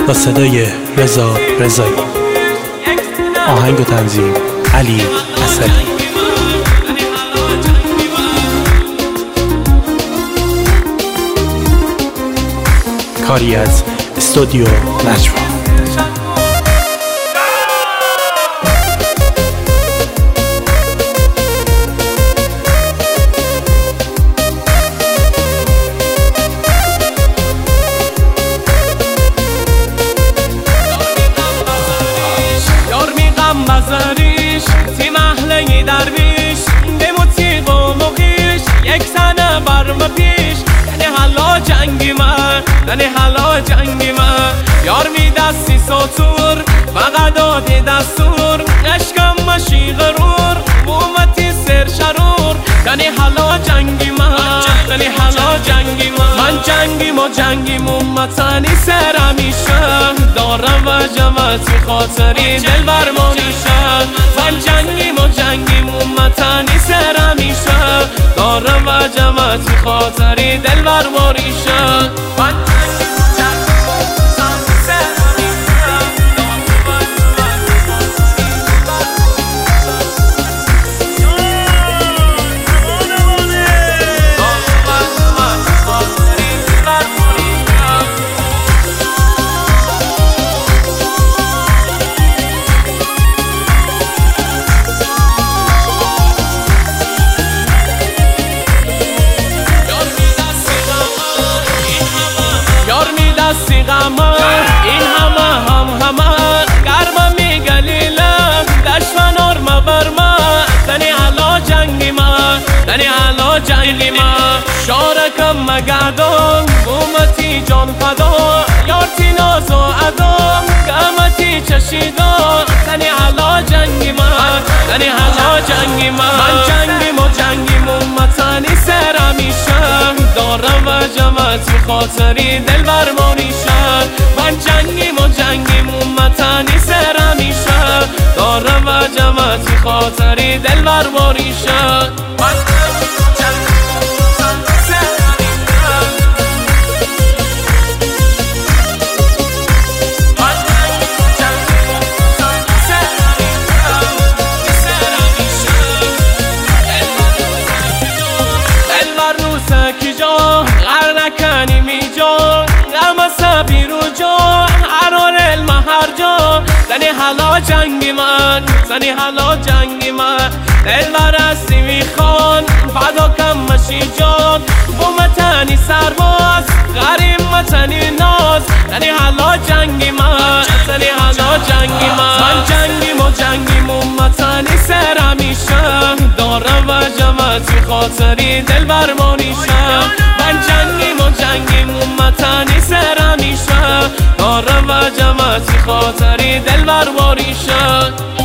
با صدای رضا رضایی، آهنگ و تنظیم علی اصلی. کاری از استودیو نجوا. بزاریش تیم اهله درویش به موسیقی و مخیش یک سنه برم پیش یعنی حالا جنگی من، یعنی حالا جنگی من یار می دستی سطور فقط دادی دستور عشقم مشی غرور قومتی سر شرور یعنی حالا جنگی من، یعنی حالا جنگی من جنگیم و جنگیم امتنی سر همیشه دارم و جمعتی خاطری دل برمانیشه من جنگیم و جنگیم امتنی سر همیشه دارم و جمعتی خاطری دل برمانیشه من دستی غمه این همه گرمه میگلیله دشمن ارمه برمه دنی حالا جنگی من، دنی حالا جنگی من شارکم مگردان قومتی جان فدا یارتی ناز و ادا قامتی چشیدان دنی حالا جنگی من، دنی حالا جنگی من جنگیم و جنگیم امتنی سر همیشه دارم و جمعتی خاطری دل برمانیشه من جنگیم و جنگیم امتنی سر همیشه دارم و جمعتی خاطری دل برمانیشه غرنکنی می جا غم سبی رو جا حرار المهر جا زنی حالا جنگی من، زنی حالا جنگی من دل برستی می خان فدا کم مشی جان بومتنی سرباز غریم متنی ناز زنی حالا جنگی من، زنی حالا جنگی من جنگیم و جنگیم امتنی سر همیشه دارم و جمعتی خاطری دل برمانیشه من جنگیم و جنگیم امتنی سر همیشه دارم و جمعتی خاطری دل برمانیشه